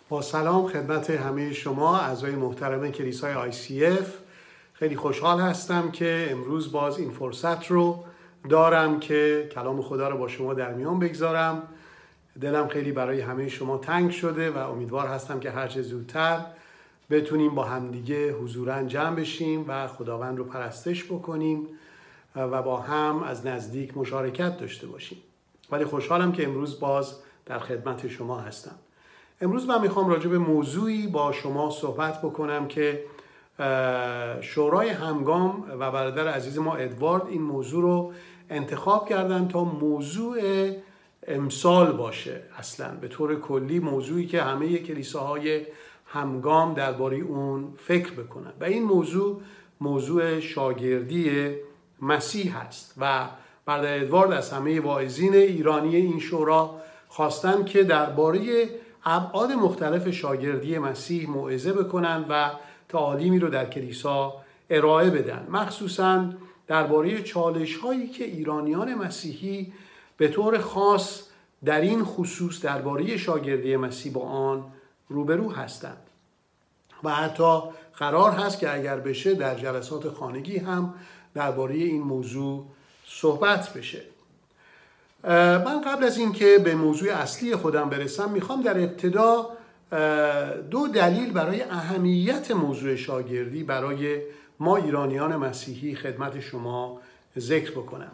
با سلام خدمت همه شما اعضای محترم کلیسای ICF. خیلی خوشحال هستم که امروز باز این فرصت رو دارم که کلام خدا رو با شما در میان بگذارم. دلم خیلی برای همه شما تنگ شده و امیدوار هستم که هرچه زودتر بتونیم با همدیگه حضوراً جمع بشیم و خداوند رو پرستش بکنیم و با هم از نزدیک مشارکت داشته باشیم. ولی خوشحالم که امروز باز در خدمت شما هستم. امروز من میخوام راجع به موضوعی با شما صحبت بکنم که شورای همگام و برادر عزیز ما ادوارد این موضوع رو انتخاب کردن تا موضوع امسال باشه. اصلا به طور کلی موضوعی که همه کلیساهای همگام درباره اون فکر بکنن و این موضوع شاگردی مسیح هست و برادر ادوارد از همه واعظین ایرانی این شورا خواستن که درباره ابعاد مختلف شاگردی مسیح موعظه بکنن و تعالیمی رو در کلیسا ارائه بدن، مخصوصاً درباره چالش‌هایی که ایرانیان مسیحی به طور خاص در این خصوص درباره شاگردی مسیح با آن روبرو هستند و حتی قرار هست که اگر بشه در جلسات خانگی هم درباره این موضوع صحبت بشه. من قبل از این که به موضوع اصلی خودم برسم میخوام در ابتدا دو دلیل برای اهمیت موضوع شاگردی برای ما ایرانیان مسیحی خدمت شما ذکر بکنم.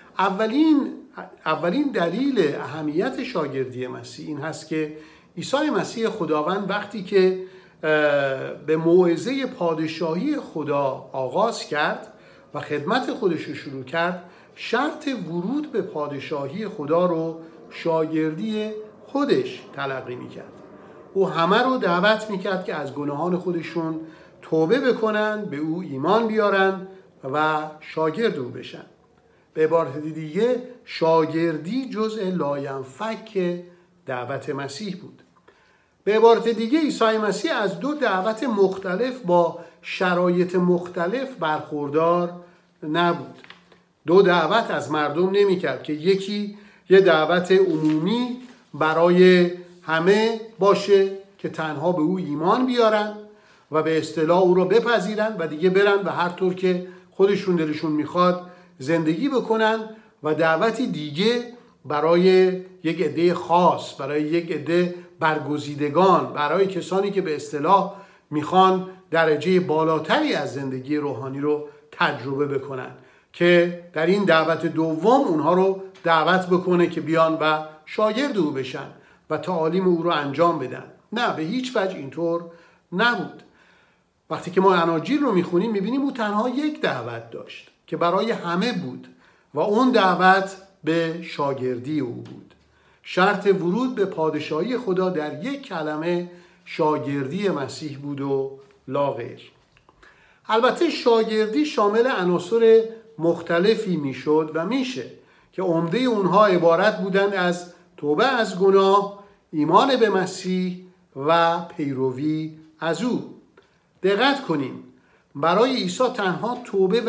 اولین دلیل اهمیت شاگردی مسیح این هست که عیسی مسیح خداوند وقتی که به موعظه پادشاهی خدا آغاز کرد و خدمت خودش رو شروع کرد، شرط ورود به پادشاهی خدا رو شاگردی خودش تلقی میکرد. او همه رو دعوت میکرد که از گناهان خودشون توبه بکنن، به او ایمان بیارن و شاگرد او بشن. به عبارت دیگه شاگردی جزء لاینفک دعوت مسیح بود. به عبارت دیگه عیسی مسیح از دو دعوت مختلف با شرایط مختلف برخوردار نبود. دو دعوت از مردم نمی کرد که یکی یه دعوت عمومی برای همه باشه که تنها به او ایمان بیارن و به اصطلاح او رو بپذیرن و دیگه برن و هر طور که خودشون دلشون میخواد زندگی بکنن، و دعوتی دیگه برای یک عده خاص، برای یک عده برگزیدگان، برای کسانی که به اصطلاح میخوان درجه بالاتری از زندگی روحانی رو تجربه بکنن، که در این دعوت دوم اونها رو دعوت بکنه که بیان و شاگرد او بشن و تعالیم او رو انجام بدن. نه، به هیچ وجه اینطور نبود. وقتی که ما اناجیل رو میخونیم میبینیم او تنها یک دعوت داشت که برای همه بود و اون دعوت به شاگردی او بود. شرط ورود به پادشاهی خدا در یک کلمه شاگردی مسیح بود و لا غیر. البته شاگردی شامل عناصر مختلفی میشد و میشه که عمده اونها عبارت بودند از توبه از گناه، ایمان به مسیح و پیروی از او. دقت کنیم، برای عیسی تنها توبه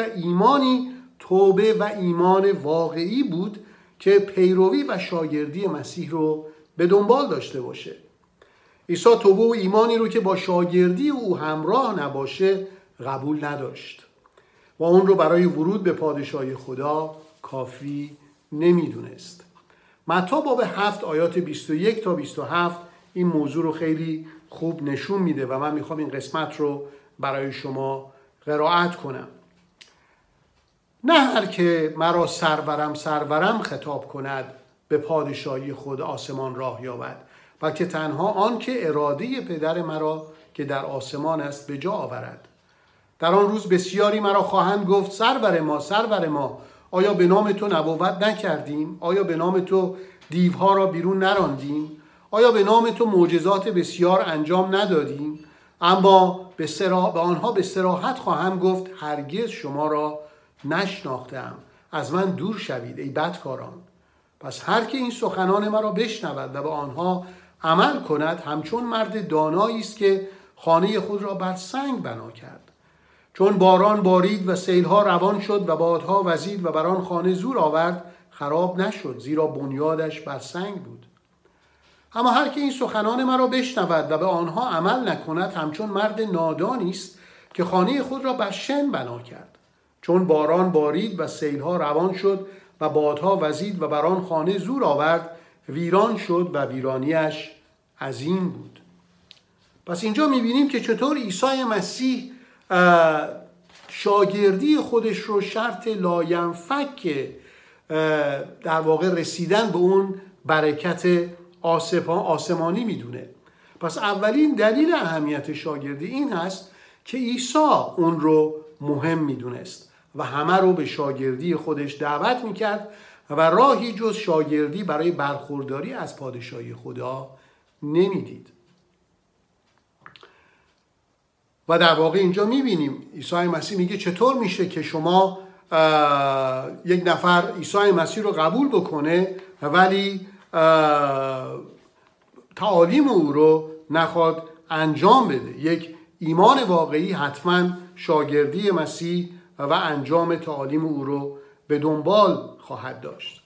و ایمان واقعی بود که پیروی و شاگردی مسیح رو به دنبال داشته باشه. عیسی توبه و ایمانی رو که با شاگردی او همراه نباشه قبول نداشت و اون رو برای ورود به پادشاهی خدا کافی نمیدونست. متی باب 7 آیات 21 تا 27 این موضوع رو خیلی خوب نشون میده و من میخوام این قسمت رو برای شما قرائت کنم. نه هر که مرا سرورم خطاب کند به پادشاهی خود آسمان راه یابد، بلکه تنها آن که اراده پدر مرا که در آسمان است به جا آورد. در آن روز بسیاری مرا خواهند گفت سرور ما، آیا به نام تو نبوت نکردیم؟ آیا به نام تو دیوها را بیرون نراندیم؟ آیا به نام تو معجزات بسیار انجام ندادیم؟ اما به آنها به صراحت خواهم گفت هرگز شما را نشناختم، از من دور شوید ای بدکاران. پس هر که این سخنان مرا بشنود و به آنها عمل کند همچون مرد دانایی است که خانه خود را بر سنگ بنا کرد. چون باران بارید و سیلها روان شد و بادها وزید و بر آن خانه زور آورد، خراب نشد، زیرا بنیادش بر سنگ بود. اما هر که این سخنان مرا بشنود و به آنها عمل نکند همچون مرد نادانی است که خانه خود را بر شن بنا کرد. چون باران بارید و سیلها روان شد و بادها وزید و بر آن خانه زور آورد، ویران شد و ویرانیش عظیم بود. پس اینجا می‌بینیم که چطور عیسی مسیح شاگردی خودش رو شرط لاینفک در واقع رسیدن به اون برکت آسمانی میدونه. پس اولین دلیل اهمیت شاگردی این هست که عیسی اون رو مهم میدونست و همه رو به شاگردی خودش دعوت میکرد و راهی جز شاگردی برای برخورداری از پادشاهی خدا نمیدید. و در واقع اینجا میبینیم عیسی مسیح میگه چطور میشه که شما یک نفر عیسی مسیح رو قبول بکنه ولی تعالیم او رو نخواد انجام بده. یک ایمان واقعی حتما شاگردی مسیح و انجام تعالیم او رو به دنبال خواهد داشت.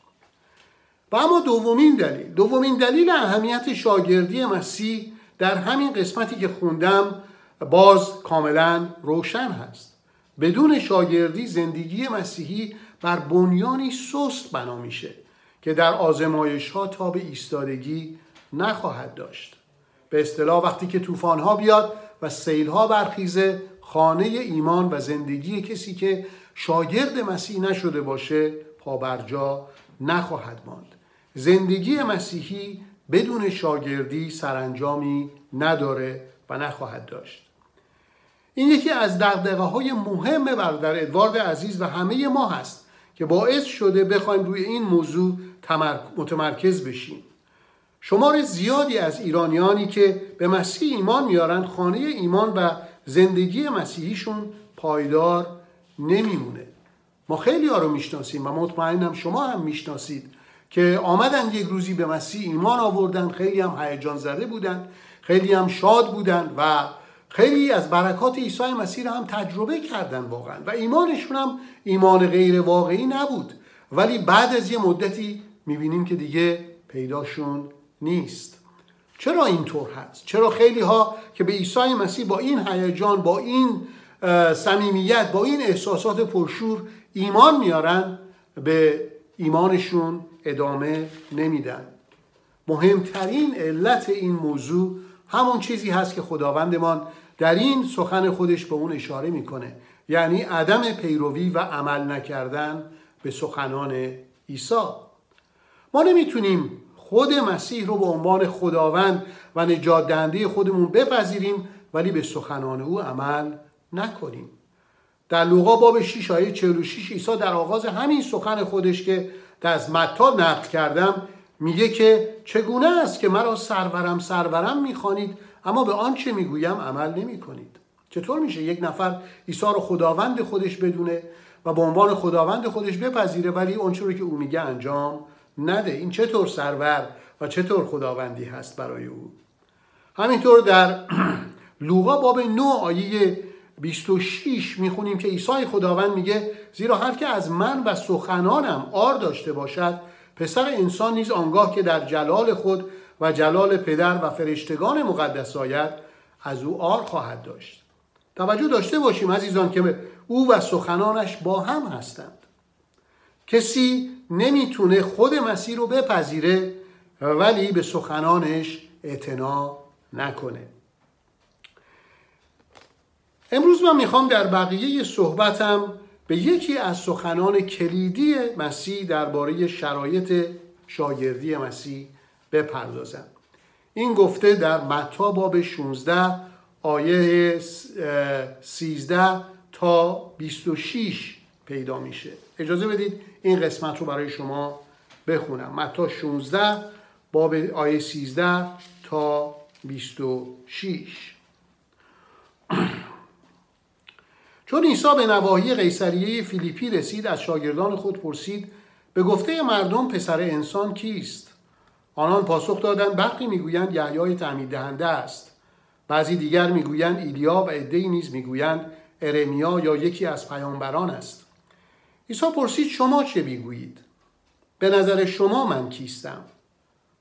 و اما دومین دلیل اهمیت شاگردی مسیح در همین قسمتی که خوندم باز کاملا روشن هست. بدون شاگردی زندگی مسیحی بر بنیانی سست بنا میشه که در آزمایش‌ها تاب ایستادگی نخواهد داشت. به اصطلاح وقتی که طوفان‌ها بیاد و سیل‌ها برخیزه، خانه ایمان و زندگی کسی که شاگرد مسیح نشده باشه پابرجا نخواهد ماند. زندگی مسیحی بدون شاگردی سرانجامی نداره و نخواهد داشت. این یکی از دغدغه‌های مهم برادر ادوارد عزیز و همه ما هست که باعث شده بخوایم روی این موضوع متمرکز بشیم. شمار زیادی از ایرانیانی که به مسیح ایمان میارن خانه ایمان و زندگی مسیحیشون پایدار نمیمونه. ما خیلی ها رو میشناسیم و مطمئنم شما هم میشناسید که آمدن یک روزی به مسیح ایمان آوردن، خیلی هم هیجان زده بودن، خیلی هم شاد بودن و خیلی از برکات عیسی مسیح هم تجربه کردن واقعا و ایمانشون هم ایمان غیر واقعی نبود، ولی بعد از یه مدتی میبینیم که دیگه پیداشون نیست. چرا اینطور هست؟ چرا خیلی ها که به عیسی مسیح با این هیجان، با این صمیمیت، با این احساسات پرشور ایمان میارن به ایمانشون ادامه نمیدن؟ مهمترین علت این موضوع همون چیزی هست که خداوندمان در این سخن خودش به اون اشاره میکنه، یعنی عدم پیروی و عمل نکردن به سخنان عیسی. ما نمیتونیم خود مسیح رو به عنوان خداوند و نجات دهنده خودمون بپذیریم ولی به سخنان او عمل نکنیم. در لوقا باب 6 آیه 46 عیسی در آغاز همین سخن خودش که از متی نقل کردم میگه که چگونه است که مرا سرورم میخوانید اما به آنچه میگویم عمل نمی کنید. چطور میشه یک نفر عیسی رو خداوند خودش بدونه و به عنوان خداوند خودش بپذیره ولی اون چیزی که او میگه انجام نده؟ این چطور سرور و چطور خداوندی هست برای او؟ همینطور در لوقا باب 9 آیه 26 میخونیم که عیسی خداوند میگه زیرا هر که از من و سخنانم عار داشته باشد پسر انسان نیز آنگاه که در جلال خود و جلال پدر و فرشتگان مقدس آید از او عار خواهد داشت. توجه داشته باشیم عزیزان که او و سخنانش با هم هستند. کسی نمیتونه خود مسیح رو بپذیره ولی به سخنانش اعتنا نکنه. امروز من میخوام در بقیه صحبتم به یکی از سخنان کلیدی مسیح درباره شرایط شاگردی مسیح بپردازم. این گفته در متی باب 16 آیه 13 تا 26 پیدا میشه. اجازه بدید این قسمت رو برای شما بخونم. متی 16 باب آیه 13 تا 26. چون عیسی به نواحی قیصریه فیلیپی رسید از شاگردان خود پرسید به گفته مردم پسر انسان کیست؟ آنان پاسخ دادند برخی میگویند یحیای تعمید دهنده است، بعضی دیگر میگویند ایلیا و عده‌ای نیز میگویند ارمیا یا یکی از پیامبران است. عیسی پرسید شما چه میگویید؟ به نظر شما من کیستم؟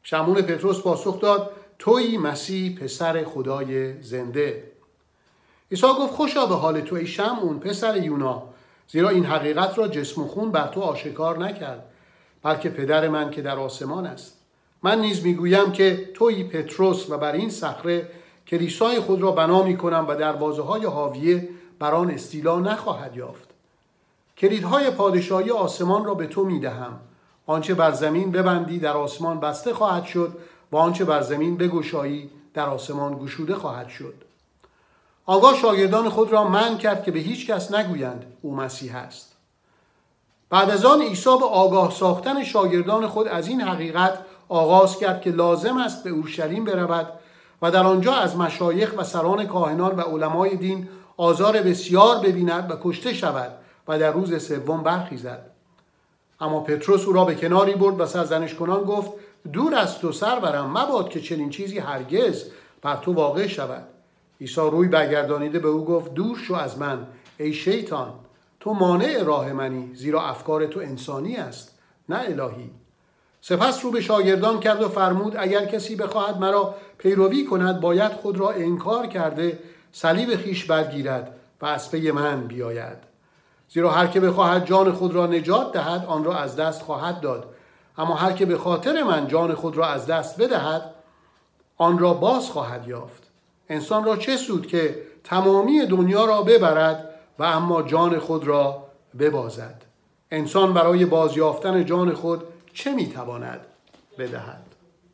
شمعون پتروس پاسخ داد: تویی مسیح پسر خدای زنده. عیسی گفت: خوشا به حال تو ای شمعون پسر یونا، زیرا این حقیقت را جسم و خون بر تو آشکار نکرد، بلکه پدر من که در آسمان است. من نیز میگویم که تویی پتروس و بر این صخره کلیسای خود را بنا میکنم و دروازه‌های حاویه بر آن استیلا نخواهد یافت. کلیدهای پادشاهی آسمان را به تو میدهم. آنچه بر زمین ببندی در آسمان بسته خواهد شد و آنچه بر زمین بگشایی در آسمان گشوده خواهد شد. آنگاه شاگردان خود را منع کرد که به هیچ کس نگویند او مسیح است. بعد از آن عیسی به آگاه ساختن شاگردان خود از این حقیقت آغاز کرد که لازم است به اورشلیم برود و در آنجا از مشایخ و سران کاهنان و علمای دین آزار بسیار ببیند و کشته شود و در روز سوم برخیزد. اما پتروس او را به کناری برد و سرزنش کنان گفت: دور از تو سرورم، مباد که چنین چیزی هرگز بر تو واقع شود. عیسی روی برگردانیده به او گفت: دور شو از من ای شیطان، تو مانع راه منی، زیرا افکار تو انسانی است نه الهی. سپس رو به شاگردان کرد و فرمود: اگر کسی بخواهد مرا پیروی کند باید خود را انکار کرده صلیب خویش برگیرد و از پی من بیاید. زیرا هر که بخواهد جان خود را نجات دهد آن را از دست خواهد داد، اما هر که به خاطر من جان خود را از دست بدهد آن را باز خواهد یافت. انسان را چه سود که تمامی دنیا را ببرد و اما جان خود را ببازد؟ انسان برای بازیافتن جان خود چه میتواند بدهد؟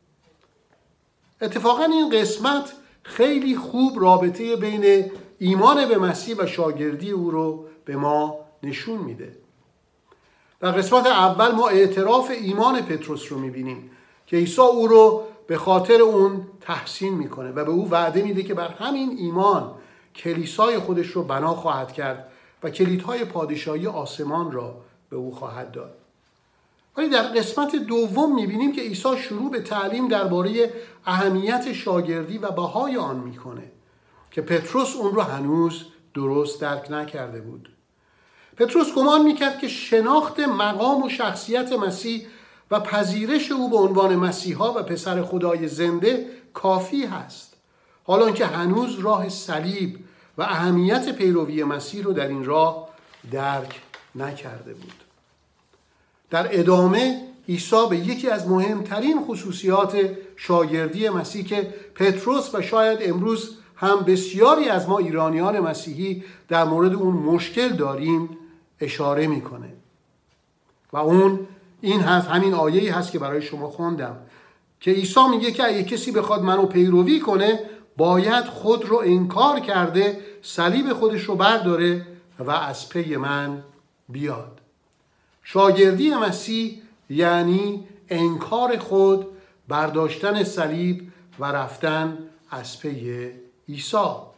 اتفاقا این قسمت خیلی خوب رابطه بین ایمان به مسیح و شاگردی او رو به ما نشون میده. در قسمت اول ما اعتراف ایمان پتروس رو میبینیم که عیسی او رو به خاطر اون تحسین میکنه و به او وعده میده که بر همین ایمان کلیسای خودش رو بنا خواهد کرد و کلیدهای پادشاهی آسمان را به او خواهد داد. ولی در قسمت دوم میبینیم که عیسی شروع به تعلیم درباره اهمیت شاگردی و بهای آن میکنه که پتروس اون رو هنوز درست درک نکرده بود. پتروس گمان میکرد که شناخت مقام و شخصیت مسیح و پذیرش او به عنوان مسیحا و پسر خدای زنده کافی هست، حالان که هنوز راه صلیب و اهمیت پیروی مسیح رو در این راه درک نکرده بود. در ادامه عیسی به یکی از مهمترین خصوصیات شاگردی مسیح که پتروس و شاید امروز هم بسیاری از ما ایرانیان مسیحی در مورد اون مشکل داریم اشاره میکنه و اون این هست، همین آیه‌ای هست که برای شما خوندم که عیسی میگه که اگه کسی بخواد منو پیروی کنه باید خود رو انکار کرده صلیب خودش رو برداره و از پی من بیاد. شاگردی مسیح یعنی انکار خود، برداشتن صلیب و رفتن از پی عیسی.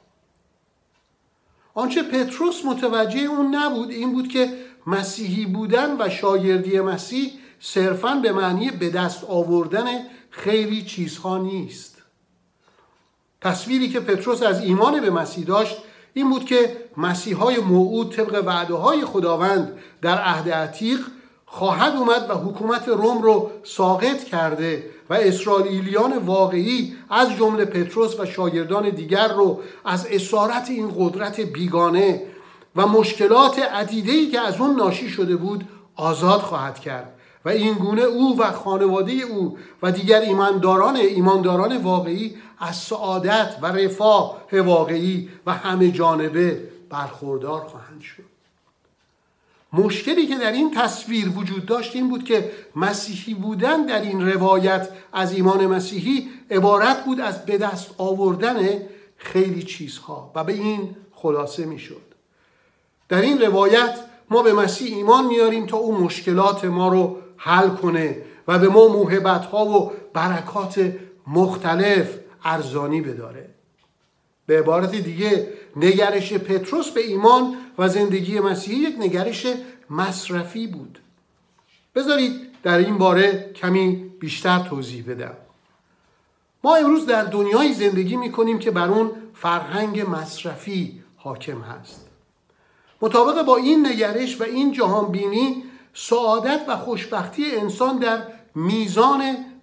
آنچه پتروس متوجه اون نبود این بود که مسیحی بودن و شاگردی مسیح صرفاً به معنی به دست آوردن خیلی چیزها نیست. تصویری که پتروس از ایمان به مسیح داشت این بود که مسیحای موعود طبق وعده‌های خداوند در عهد عتیق خواهد اومد و حکومت روم رو ساقط کرده و اسرائیلیان واقعی از جمله پتروس و شاگردان دیگر رو از اسارت این قدرت بیگانه و مشکلات عدیده‌ای که از اون ناشی شده بود آزاد خواهد کرد و این گونه او و خانواده او و دیگر ایمانداران واقعی از سعادت و رفاه واقعی و همه جانبه برخوردار خواهند شد. مشکلی که در این تصویر وجود داشت این بود که مسیحی بودن در این روایت از ایمان مسیحی عبارت بود از به دست آوردن خیلی چیزها و به این خلاصه می شد. در این روایت ما به مسیح ایمان میاریم تا او مشکلات ما رو حل کنه و به ما موهبت‌ها و برکات مختلف ارزانی بداره. به عبارت دیگه نگرش پتروس به ایمان و زندگی مسیحی یک نگرش مصرفی بود. بذارید در این باره کمی بیشتر توضیح بدم. ما امروز در دنیای زندگی میکنیم که بر اون فرهنگ مصرفی حاکم هست. مطابق با این نگرش و این جهان بینی سعادت و خوشبختی انسان در میزان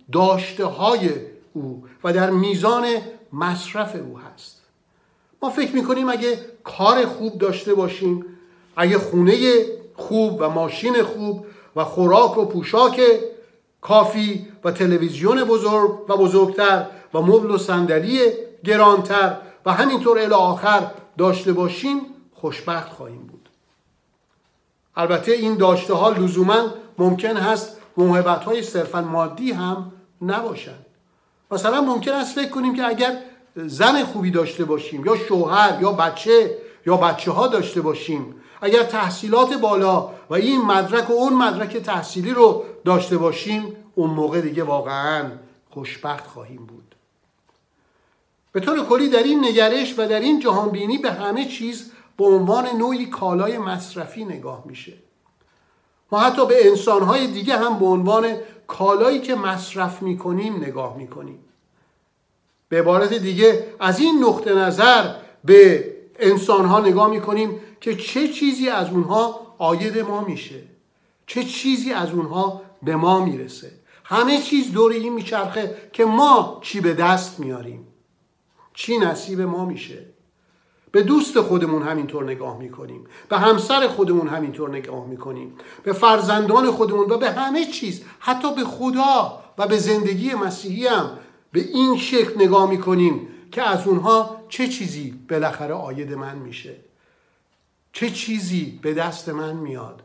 داشته های او و در میزان مصرف او هست. ما فکر میکنیم اگه کار خوب داشته باشیم، اگه خونه خوب و ماشین خوب و خوراک و پوشاک کافی و تلویزیون بزرگ و بزرگتر و مبل و صندلی گرانتر و همینطور الی آخر داشته باشیم خوشبخت خواهیم بود. البته این داشته ها لزوما ممکن هست موهبت-های صرفا مادی هم نباشند. مثلا ممکن است فکر کنیم که اگر زن خوبی داشته باشیم یا شوهر یا بچه ها داشته باشیم، اگر تحصیلات بالا و این مدرک و اون مدرک تحصیلی رو داشته باشیم، اون موقع دیگه واقعا خوشبخت خواهیم بود. به طور کلی در این نگرش و در این جهانبینی به همه چیز به عنوان نوعی کالای مصرفی نگاه میشه. ما حتی به انسانهای دیگه هم به عنوان کالایی که مصرف میکنیم نگاه میکنیم. به عبارت دیگه از این نقطه نظر به انسانها نگاه میکنیم که چه چیزی از اونها عاید ما میشه، چه چیزی از اونها به ما میرسه. همه چیز دور این میچرخه که ما چی به دست میاریم، چی نصیب ما میشه. به دوست خودمون همینطور نگاه میکنیم، به همسر خودمون همینطور نگاه میکنیم، به فرزندان خودمون و به همه چیز، حتی به خدا و به زندگی مسیحی هم به این شکل نگاه میکنیم که از اونها چه چیزی بالاخره عاید من میشه، چه چیزی به دست من میاد.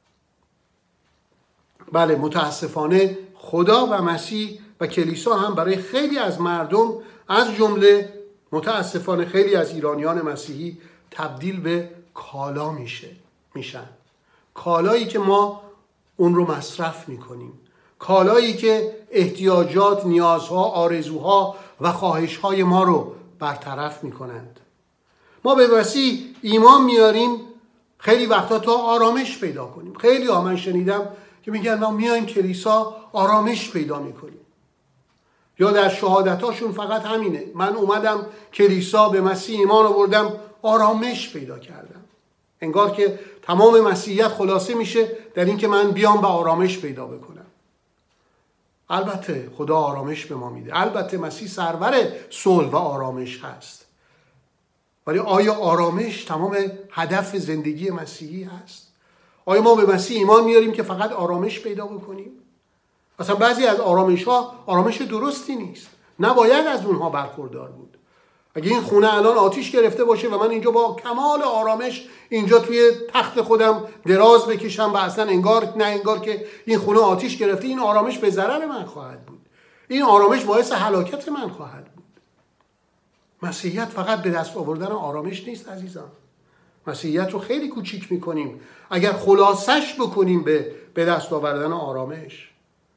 بله، متاسفانه خدا و مسیح و کلیسا هم برای خیلی از مردم، از جمله متاسفانه خیلی از ایرانیان مسیحی، تبدیل به کالا میشن. کالایی که ما اون رو مصرف میکنیم، کالایی که احتیاجات، نیازها، آرزوها و خواهشهای ما رو برطرف میکنند. ما به مسیح ایمان میاریم خیلی وقتا تا آرامش پیدا کنیم. خیلی ها من شنیدم که میگن ما میایم کلیسا آرامش پیدا میکنیم، یا در شهادتاشون فقط همینه: من اومدم کلیسا، به مسیح ایمان آوردم، آرامش پیدا کردم. انگار که تمام مسیحیت خلاصه میشه در این که من بیام و آرامش پیدا بکنم. البته خدا آرامش به ما میده، البته مسیح سرور صلح و آرامش هست، ولی آیا آرامش تمام هدف زندگی مسیحی هست؟ آیا ما به مسیح ایمان میاریم که فقط آرامش پیدا بکنیم؟ اصلا بعضی از آرامش ها آرامش درستی نیست، نباید از اونها برخوردار بود. اگه این خونه الان آتیش گرفته باشه و من اینجا با کمال آرامش اینجا توی تخت خودم دراز بکشم و اصلا انگار که این خونه آتیش گرفته، این آرامش به ضرر من خواهد بود، این آرامش باعث هلاکت من خواهد بود. مسیحیت فقط به دست آوردن آرامش نیست عزیزان. مسیحیت رو خیلی کوچیک میکنیم اگر خلاصش بکنیم به دست آوردن آرامش.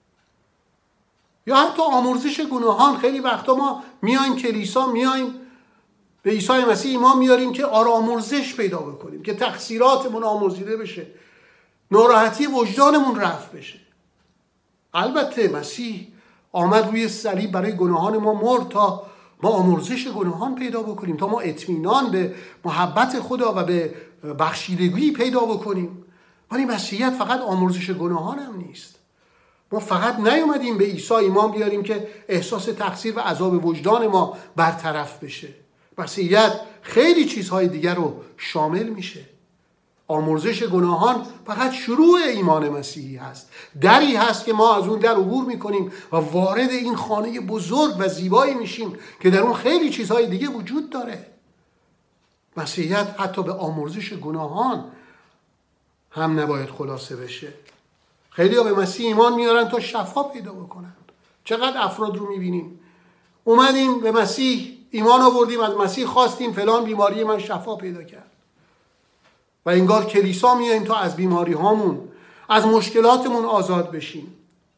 یا حتی آمرزش گناهان. خیلی وقتا ما میایم کلیسا، میایم به عیسی مسیح ایمان میاریم که آمرزش پیدا بکنیم، که تقصیراتمون آمرزیده بشه، ناراحتی وجدانمون رفع بشه. البته مسیح آمد روی صلیب برای گناهان ما مرد تا ما آمرزش گناهان پیدا بکنیم، تا ما اطمینان به محبت خدا و به بخشیدگی پیدا بکنیم. ولی مسیحیت فقط آمرزش گناهان هم نیست. ما فقط نیومدیم به عیسی ایمان بیاریم که احساس تقصیر و عذاب وجدان ما برطرف بشه. مسیحیت خیلی چیزهای دیگر رو شامل میشه. آمرزش گناهان فقط شروع ایمان مسیحی هست، دری هست که ما از اون در عبور میکنیم و وارد این خانه بزرگ و زیبایی میشیم که در اون خیلی چیزهای دیگه وجود داره. مسیحیت حتی به آمرزش گناهان هم نباید خلاصه بشه. خیلی ها به مسیح ایمان میارن تا شفا پیدا بکنن. چقدر افراد رو میبینیم اومدیم به مسیح ایمان آوردیم، از مسیح خواستیم فلان بیماری من شفا پیدا کرد، و انگار کلیسا میایم تا از بیماری هامون، از مشکلاتمون آزاد بشیم.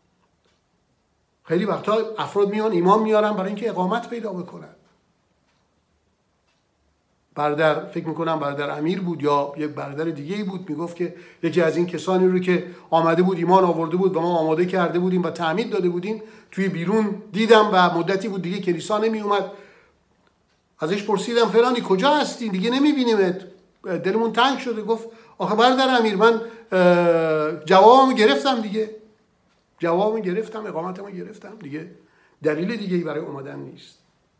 خیلی وقتا افراد میان ایمان میارن برای اینکه اقامت پیدا بکنن. برادر، فکر میکنم برادر امیر بود یا یک برادر دیگه‌ای بود، میگفت که یکی از این کسانی رو که آمده بود ایمان آورده بود و ما آماده کرده بودیم و تعمید داده بودیم توی بیرون دیدم و مدتی بود دیگه کلیسا نمی اومد. ازش پرسیدم فلانی کجا هستی؟ دیگه نمیبینیمت، دلمون تنگ شده. گفت آخه برادر امیر من جوابمو گرفتم دیگه. جوابمو گرفتم، اقامتمو گرفتم، دیگه دلیل دیگه‌ای برای اومدن نیست.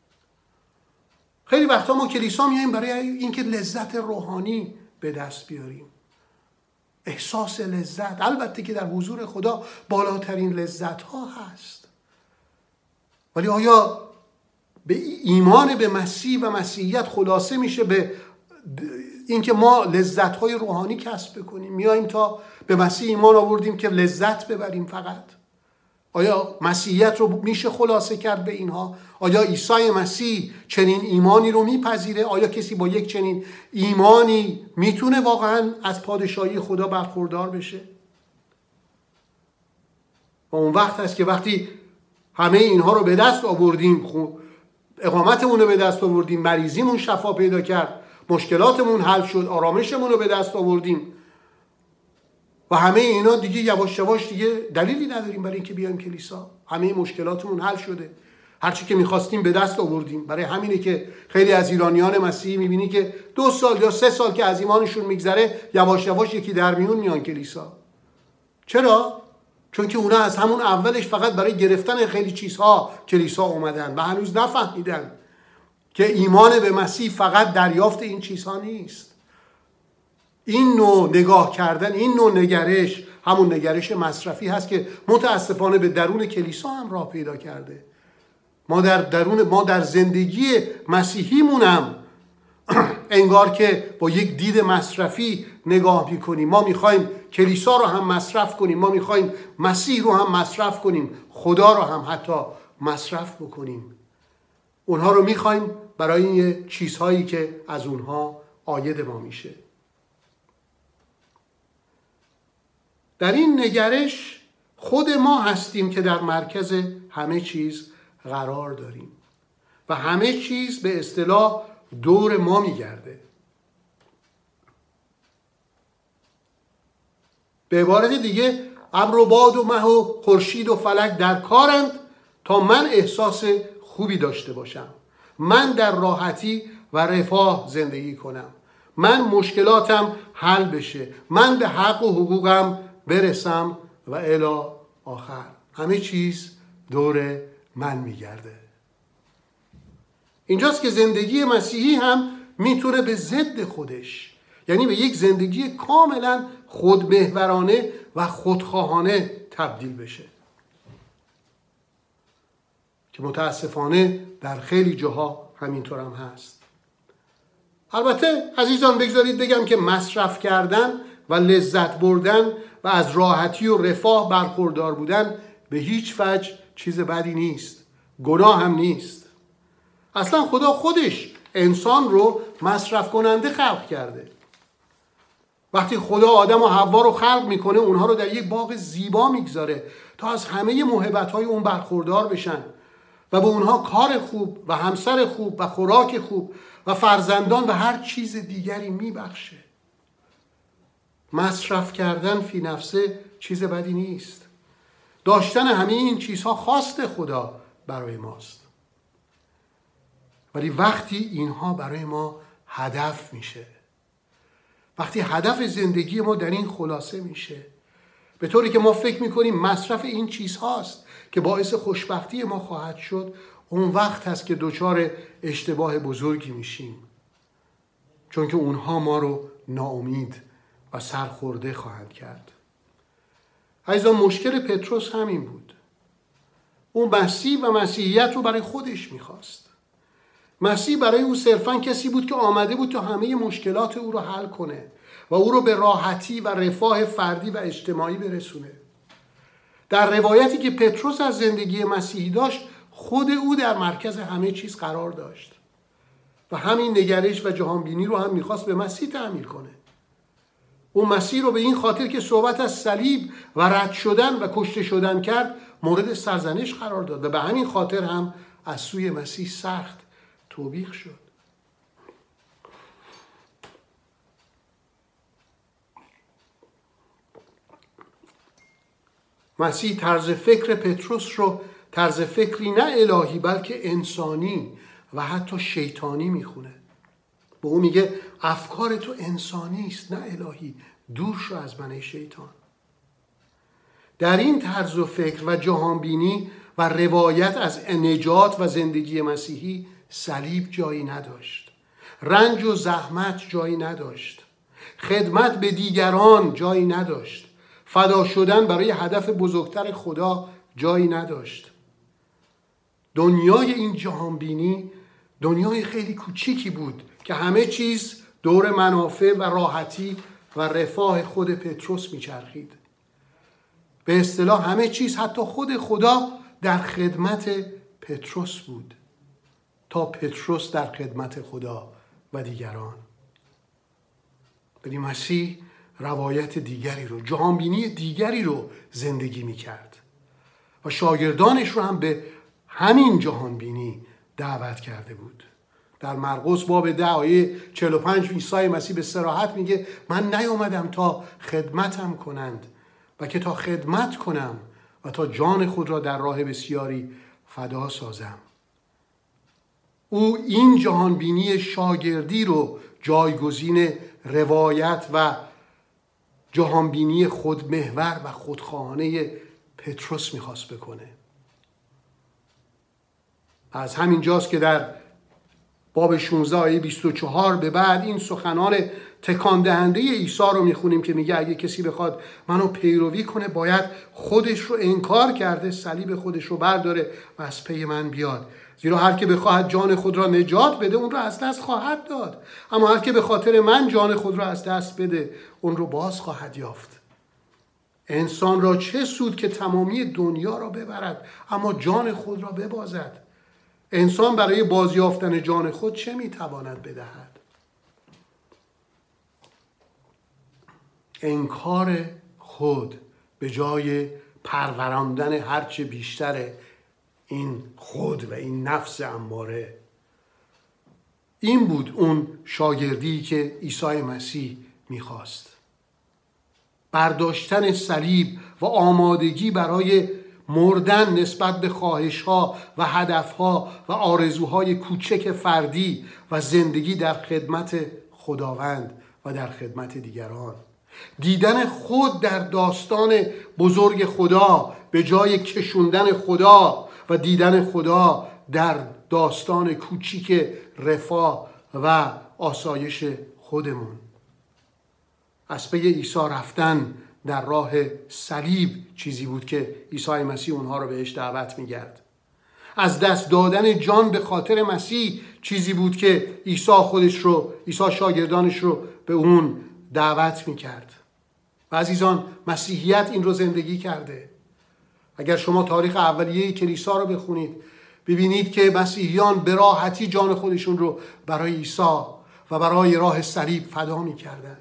خیلی وقتا ما کلیسا میاییم برای اینکه لذت روحانی به دست بیاریم، احساس لذت. البته که در حضور خدا بالاترین لذت ها هست، ولی آیا به ایمان به مسیح و مسیحیت خلاصه میشه به اینکه ما لذت های روحانی کسب بکنیم؟ میاییم تا به مسیح ایمان آوردیم که لذت ببریم فقط؟ آیا مسیحیت رو میشه خلاصه کرد به اینها؟ آیا عیسی مسیح چنین ایمانی رو میپذیره؟ آیا کسی با یک چنین ایمانی میتونه واقعا از پادشاهی خدا برخوردار بشه؟ و اون وقت هست که وقتی همه اینها رو به دست آوردیم، اقامتمون رو به دست آوردیم، مریضیمون شفا پیدا کرد، مشکلاتمون حل شد، آرامشمون رو به دست آوردیم و همه اینا، دیگه یواش یواش دیگه دلیلی نداریم برای اینکه بیایم کلیسا. همه مشکلاتمون حل شده، هرچی که میخواستیم به دست آوردیم. برای همینه که خیلی از ایرانیان مسیحی میبینی که 2 سال یا 3 سال که از ایمانشون میگذره یواش یواش یکی در میون میان کلیسا. چرا؟ چون که اونا از همون اولش فقط برای گرفتن خیلی چیزها کلیسا اومدن و هنوز نفهمیدن که ایمان به مسیح فقط دریافت این چیزها نیست. این نوع نگاه کردن، این نوع نگرش، همون نگرش مصرفی هست که متاسفانه به درون کلیسا هم راه پیدا کرده. ما در زندگی مسیحیمون هم انگار که با یک دید مصرفی نگاه میکنیم. ما میخوایم کلیسا رو هم مصرف کنیم، ما میخوایم مسیح رو هم مصرف کنیم، خدا رو هم حتی مصرف بکنیم. اونها رو میخوایم برای این چیزهایی که از اونها عاید ما میشه. در این نگرش خود ما هستیم که در مرکز همه چیز قرار داریم و همه چیز به اصطلاح دور ما میگرده. به عبارت دیگه ابر و باد و مه و خورشید و فلک در کارند تا من احساس خوبی داشته باشم، من در راحتی و رفاه زندگی کنم، من مشکلاتم حل بشه، من به حق و حقوقم برسم و الی آخر. همه چیز دور من میگرده. اینجاست که زندگی مسیحی هم میتونه به ضد خودش، یعنی به یک زندگی کاملا خودمحورانه و خودخواهانه تبدیل بشه که متاسفانه در خیلی جاها همینطور هم هست. البته عزیزان بگذارید بگم که مصرف کردن و لذت بردن و از راحتی و رفاه برخوردار بودن به هیچ وجه چیز بدی نیست، گناه هم نیست. اصلا خدا خودش انسان رو مصرف کننده خلق کرده. وقتی خدا آدم و حوا رو خلق میکنه، اونها رو در یک باغ زیبا میگذاره تا از همه موهبت‌های اون برخوردار بشن و به اونها کار خوب و همسر خوب و خوراک خوب و فرزندان و هر چیز دیگری میبخشه. مصرف کردن فی نفسه چیز بدی نیست. داشتن همه این چیزها خواست خدا برای ماست. ولی وقتی اینها برای ما هدف میشه، وقتی هدف زندگی ما در این خلاصه میشه، به طوری که ما فکر میکنیم مصرف این چیزهاست که باعث خوشبختی ما خواهد شد، اون وقت هست که دچار اشتباه بزرگی میشیم، چون که اونها ما رو ناامید و سرخورده خواهند کرد. عزیزان مشکل پتروس همین بود. اون مسیح و مسیحیت رو برای خودش میخواست. مسیح برای او صرفاً کسی بود که آمده بود تا همه مشکلات او رو حل کنه و او رو به راحتی و رفاه فردی و اجتماعی برسونه. در روایتی که پتروس از زندگی مسیحی داشت، خود او در مرکز همه چیز قرار داشت و همین نگرش و جهانبینی رو هم میخواست به مسیح تعمیل کنه. اون مسیح رو به این خاطر که صحبت از صلیب و رد شدن و کشته شدن کرد مورد سرزنش قرار داد و به همین خاطر هم از سوی مسیح سخت توبیخ شد. مسیح طرز فکر پتروس رو طرز فکری نه الهی بلکه انسانی و حتی شیطانی میخونه. به اون میگه افکار تو انسانی است نه الهی، دور شو از من ای شیطان. در این طرز و فکر و جهانبینی و روایت از نجات و زندگی مسیحی صلیب جایی نداشت، رنج و زحمت جایی نداشت، خدمت به دیگران جایی نداشت، فدا شدن برای هدف بزرگتر خدا جایی نداشت. دنیای این جهانبینی دنیای خیلی کوچیکی بود که همه چیز دور منافع و راحتی و رفاه خود پطرس میچرخید. به اصطلاح همه چیز، حتی خود خدا در خدمت پطرس بود تا پطرس در خدمت خدا و دیگران. ولی مسیح روایت دیگری رو، جهانبینی دیگری رو زندگی میکرد و شاگردانش رو هم به همین جهانبینی دعوت کرده بود. در مرقس باب 10 آیه 45 عیسی مسیح به صراحت میگه من نیامدم تا خدمتم کنند و که تا خدمت کنم و تا جان خود را در راه بسیاری فدا سازم. او این جهانبینی شاگردی رو جایگزین روایت و جهانبینی خودمحور و خودخواهانه پطرس میخواست بکنه. از همین جاست که در باب 16 آیه 24 به بعد این سخنان تکان دهنده عیسی رو میخونیم که میگه اگه کسی بخواد منو پیروی کنه باید خودش رو انکار کرده، صلیب خودش رو برداره و از پی من بیاد. زیرا هر که بخواهد جان خود را نجات بده اون رو از دست خواهد داد، اما هر که به خاطر من جان خود را از دست بده اون رو باز خواهد یافت. انسان را چه سود که تمامی دنیا را ببرد اما جان خود را ببازد؟ انسان برای بازیافتن جان خود چه میتواند بدهد؟ انکار خود به جای پروراندن هرچه بیشتر این خود و این نفس اماره. این بود اون شاگردی که عیسی مسیح میخواست. برداشتن صلیب و آمادگی برای مردن نسبت به خواهش‌ها و هدف‌ها و آرزوهای کوچک فردی و زندگی در خدمت خداوند و در خدمت دیگران. دیدن خود در داستان بزرگ خدا به جای کشوندن خدا و دیدن خدا در داستان کوچیک رفاه و آسایش خودمون. از پی عیسی رفتن در راه صلیب چیزی بود که عیسی مسیح اونها رو بهش دعوت می‌کرد. از دست دادن جان به خاطر مسیح چیزی بود که عیسی شاگردانش رو به اون دعوت می‌کرد. و عزیزان، مسیحیت این رو زندگی کرده. اگر شما تاریخ اولیه کلیسا رو بخونید ببینید که مسیحیان به راحتی جان خودشون رو برای عیسی و برای راه صلیب فدا می‌کردند.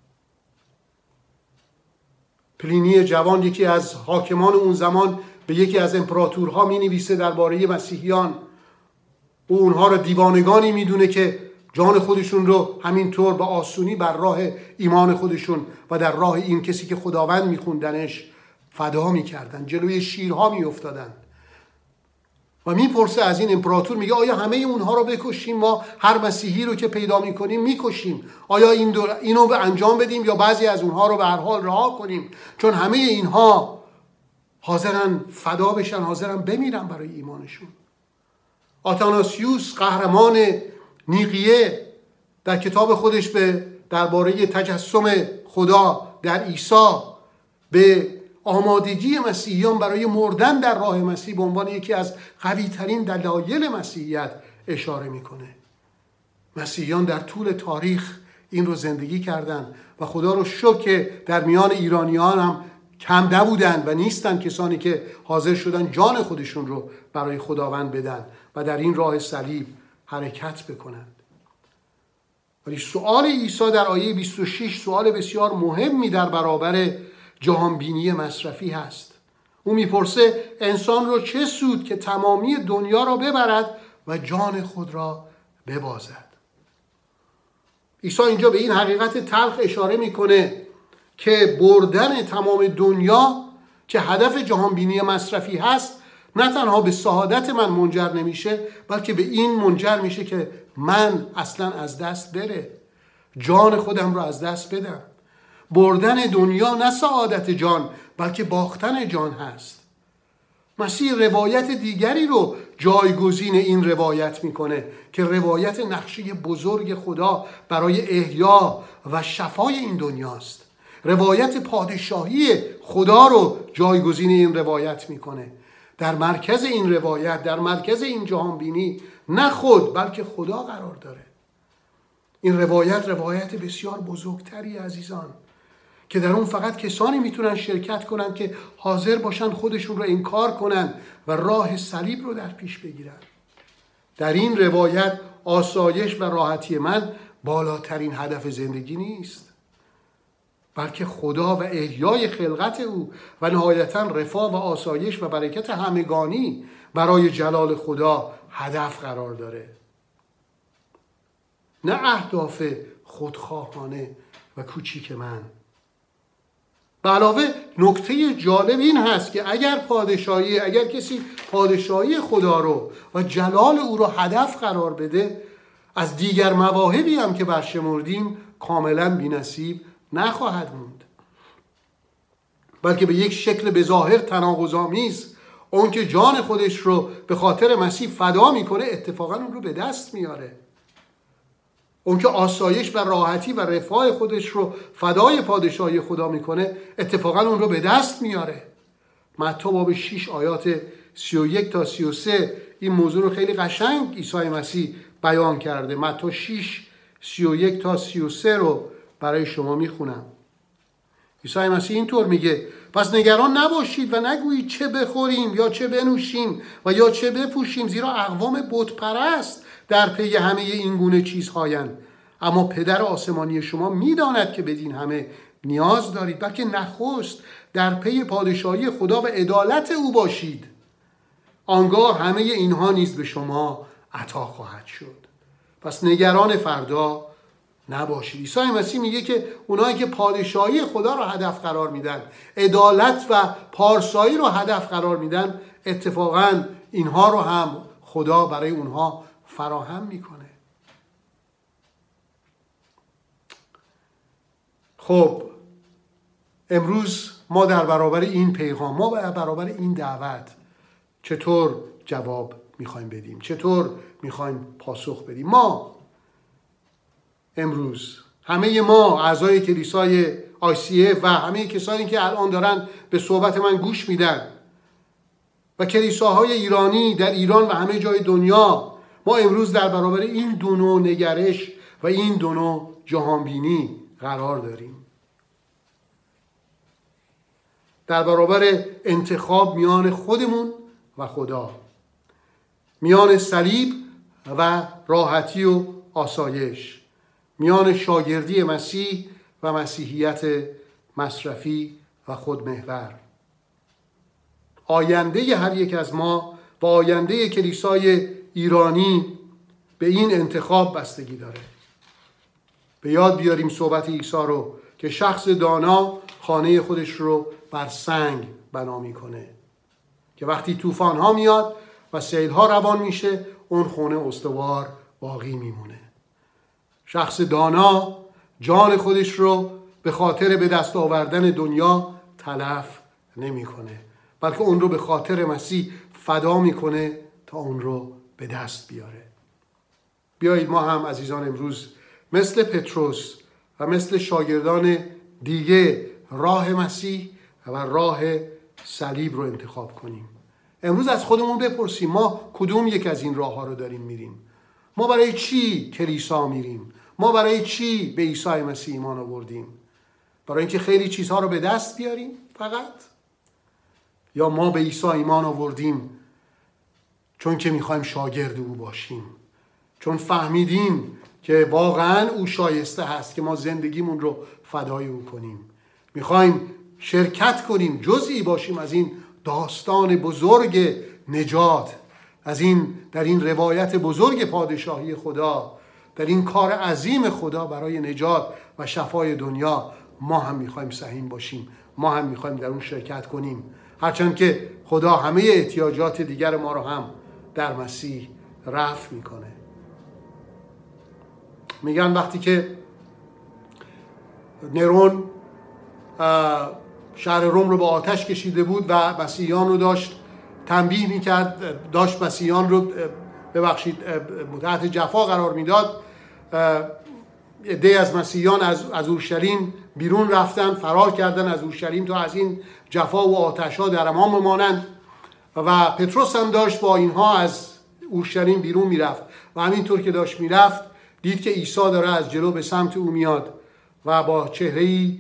پلینی جوان، یکی از حاکمان اون زمان، به یکی از امپراتورها می‌نویسه درباره مسیحیان. او اونها رو دیوانگانی میدونه که جان خودشون رو همینطور به آسونی بر راه ایمان خودشون و در راه این کسی که خداوند میخوندنش فدا میکردن، جلوی شیرها میافتادن. و میپرسه از این امپراتور، میگه آیا همه اونها رو بکشیم؟ ما هر مسیحی رو که پیدا میکنیم میکشیم. آیا اینو به انجام بدیم یا بعضی از اونها رو به هر حال رها کنیم؟ چون همه اینها حاضرن فدا بشن، حاضرن بمیرن برای ایمانشون. آتاناسیوس قهرمان نیقیه در کتاب خودش درباره تجسم خدا در عیسی به آمادگی مسیحیان برای مردن در راه مسیح به عنوان یکی از قوی‌ترین دلایل مسیحیت اشاره میکنه. مسیحیان در طول تاریخ این رو زندگی کردن و خدا رو شکر که در میان ایرانیان هم کم نبودن و نیستن کسانی که حاضر شدن جان خودشون رو برای خداوند بدن و در این راه صلیب حرکت بکنند. ولی سؤال عیسی در آیه 26 سؤال بسیار مهمی در برابر جهانبینی مصرفی هست. او میپرسه انسان رو چه سود که تمامی دنیا را ببرد و جان خود را ببازد؟ عیسی اینجا به این حقیقت تلخ اشاره میکنه که بردن تمام دنیا که هدف جهانبینی مصرفی هست نه تنها به سعادت من منجر نمیشه، بلکه به این منجر میشه که من اصلا از دست بره، جان خودم رو از دست بدم. بردن دنیا نه سعادت جان بلکه باختن جان هست. مسیح روایت دیگری رو جایگزین این روایت میکنه که روایت نقشه بزرگ خدا برای احیا و شفای این دنیاست. روایت پادشاهی خدا رو جایگزین این روایت میکنه. در مرکز این روایت، در مرکز این جهانبینی نه خود بلکه خدا قرار داره. این روایت بسیار بزرگتری عزیزان که در اون فقط کسانی میتونن شرکت کنن که حاضر باشن خودشون رو انکار کنن و راه صلیب رو در پیش بگیرن. در این روایت آسایش و راحتی من بالاترین هدف زندگی نیست، بلکه خدا و احیای خلقت او و نهایتاً رفاه و آسایش و برکت همگانی برای جلال خدا هدف قرار داره، نه اهداف خودخواهانه و کوچیک من. به علاوه نکته جالب این هست که اگر کسی پادشاهی خدا رو و جلال او رو هدف قرار بده، از دیگر مواهبی هم که برشمردیم کاملا بی‌نصیب نخواهد موند، بلکه به یک شکل بظاهر تناقض‌آمیز اون که جان خودش رو به خاطر مسیح فدا میکنه اتفاقا اون رو به دست میاره. اون که آسایش و راحتی و رفاه خودش رو فدای پادشاهی خدا میکنه اتفاقا اون رو به دست میاره. متی باب 6 آیات 31 تا 33 این موضوع رو خیلی قشنگ عیسی مسیح بیان کرده. متی 6 31 تا 33 رو برای شما میخونم. عیسی مسیح اینطور میگه: پس نگران نباشید و نگویید چه بخوریم یا چه بنوشیم و یا چه بپوشیم، زیرا اقوام بت پرست در پی همه این گونه چیزهایند، اما پدر آسمانی شما میداند که بدین همه نیاز دارید. بلکه نخست در پی پادشاهی خدا و عدالت او باشید، آنگاه همه اینها نیز به شما عطا خواهد شد. پس نگران فردا نباشید. عیسی مسیح میگه که اونایی که پادشاهی خدا رو هدف قرار میدن، عدالت و پارسایی رو هدف قرار میدن، اتفاقاً اینها رو هم خدا برای اونها فراهم میکنه. خب امروز ما در برابر این پیغام، ما در برابر این دعوت چطور جواب میخوایم بدیم؟ چطور میخوایم پاسخ بدیم؟ ما امروز همه ما اعضای کلیسای ICF و همه کسانی که الان دارن به صحبت من گوش میدن و کلیساهای ایرانی در ایران و همه جای دنیا، ما امروز در برابر این دو نوع نگرش و این دو نوع جهانبینی قرار داریم. در برابر انتخاب میان خودمون و خدا، میان صلیب و راحتی و آسایش، میان شاگردی مسیح و مسیحیت مصرفی و خودمحور. آینده هر یک از ما و آینده کلیسای ایرانی به این انتخاب بستگی داره. به یاد بیاریم صحبت عیسی رو که شخص دانا خانه خودش رو بر سنگ بنا میکنه که وقتی طوفان ها میاد و سیل ها روان میشه، اون خونه استوار باقی میمونه. شخص دانا جان خودش رو به خاطر به دست آوردن دنیا تلف نمیکنه، بلکه اون رو به خاطر مسیح فدا میکنه تا اون رو به دست بیاره. بیایید ما هم عزیزان امروز مثل پتروس و مثل شاگردان دیگه راه مسیح و راه صلیب رو انتخاب کنیم. امروز از خودمون بپرسیم ما کدوم یک از این راه ها رو داریم میریم؟ ما برای چی کلیسا میریم؟ ما برای چی به عیسی مسیح ایمان آوردیم؟ برای اینکه خیلی چیزها رو به دست بیاریم فقط؟ یا ما به عیسی ایمان آوردیم چون که میخوایم شاگرد او باشیم، چون فهمیدیم که واقعا او شایسته هست که ما زندگیمون رو فدای او کنیم، میخوایم شرکت کنیم، جزئی باشیم از این داستان بزرگ نجات، در این روایت بزرگ پادشاهی خدا، در این کار عظیم خدا برای نجات و شفای دنیا. ما هم میخوایم سهیم باشیم، ما هم میخوایم در اون شرکت کنیم، هرچند که خدا همه احتیاجات دیگر ما رو هم در مسیح رفع میکنه. میگن وقتی که نرون شهر روم رو با آتش کشیده بود و مسیحیان رو داشت تنبیه میکرد، داشت مسیحیان رو تحت جفا قرار میداد. عده‌ای از مسیحیان از اورشلیم بیرون رفتن، فرار کردن از اورشلیم تا از این جفا و آتش‌ها در امان بمانند و پتروس هم داشت با اینها از اورشلیم بیرون میرفت و همینطور که داشت میرفت دید که عیسی داره از جلو به سمت او میاد و با چهره‌ای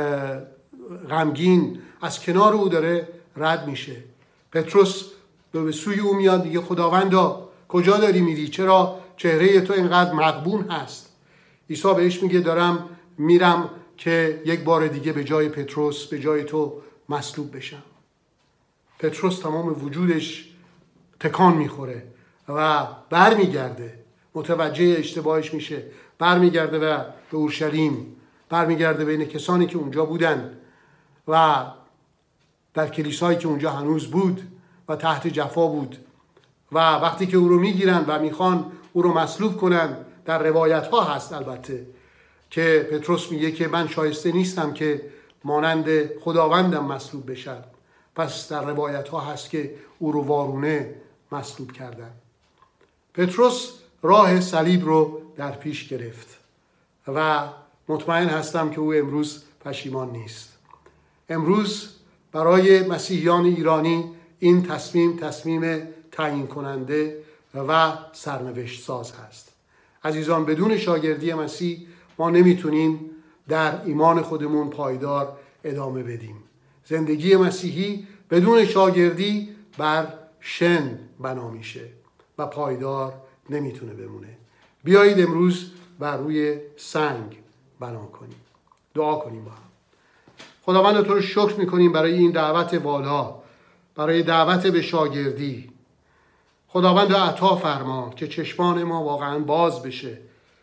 غمگین از کنار او داره رد میشه. پتروس به سوی او میاد، میگه خداوندا کجا داری میری؟ چرا چهره تو اینقدر مغبون هست؟ عیسی بهش میگه دارم میرم که یک بار دیگه به جای پتروس، به جای تو مصلوب بشم. پتروس تمام وجودش تکان میخوره و برمیگرده، متوجه اشتباهش میشه، برمیگرده و به اورشلیم، برمیگرده بین کسانی که اونجا بودن و در کلیسایی که اونجا هنوز بود و تحت جفا بود و وقتی که او رو میگیرن و میخوان او رو مصلوب کنن، در روایت ها هست البته که پتروس میگه که من شایسته نیستم که مانند خداوندم مصلوب بشم. پس در روایت ها هست که او رو وارونه مصلوب کردن. پتروس راه صلیب رو در پیش گرفت و مطمئن هستم که او امروز پشیمان نیست. امروز برای مسیحیان ایرانی این تصمیم تعیین کننده و سرنوشت ساز هست. عزیزان، بدون شاگردی مسیح ما نمیتونیم در ایمان خودمون پایدار ادامه بدیم. زندگی مسیحی بدون شاگردی بر شن بنا میشه و پایدار نمیتونه بمونه. بیایید امروز بر روی سنگ بنا کنیم. دعا کنیم با هم. خداوند تو رو شکر میکنیم برای این دعوت والا، برای دعوت به شاگردی. خداوند عطا فرما که چشمان ما واقعا باز بشه،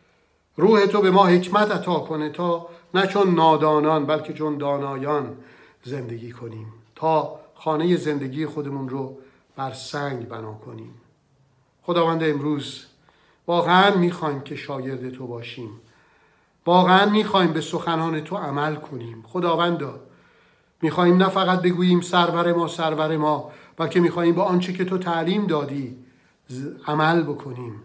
روح تو به ما حکمت عطا کنه تا نه چون نادانان بلکه چون دانایان زندگی کنیم، تا خانه زندگی خودمون رو بر سنگ بنا کنیم. خداوند امروز واقعا میخوایم که شاگرد تو باشیم، واقعا میخوایم به سخنان تو عمل کنیم. خداوندا میخوایم نه فقط بگوییم سرور ما، بلکه میخوایم با آنچه که تو تعلیم دادی عمل بکنیم،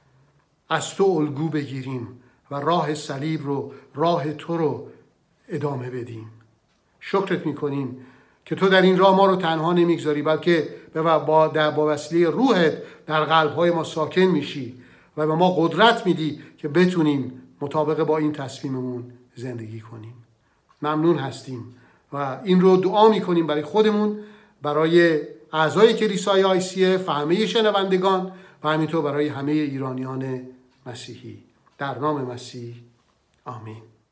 از تو الگو بگیریم و راه صلیب رو، راه تو رو ادامه بدیم. شکرت میکنیم که تو در این راه ما رو تنها نمیگذاری، بلکه با وسیله روحت در قلبهای ما ساکن میشی و به ما قدرت میدی که بتونیم مطابق با این تصمیممون زندگی کنیم. ممنون هستیم و این رو دعا میکنیم برای خودمون، برای اعضای کلیسای ICF و همه شنوندگان و همینطور برای همه ایرانیان مسیحی. در نام مسیح آمین.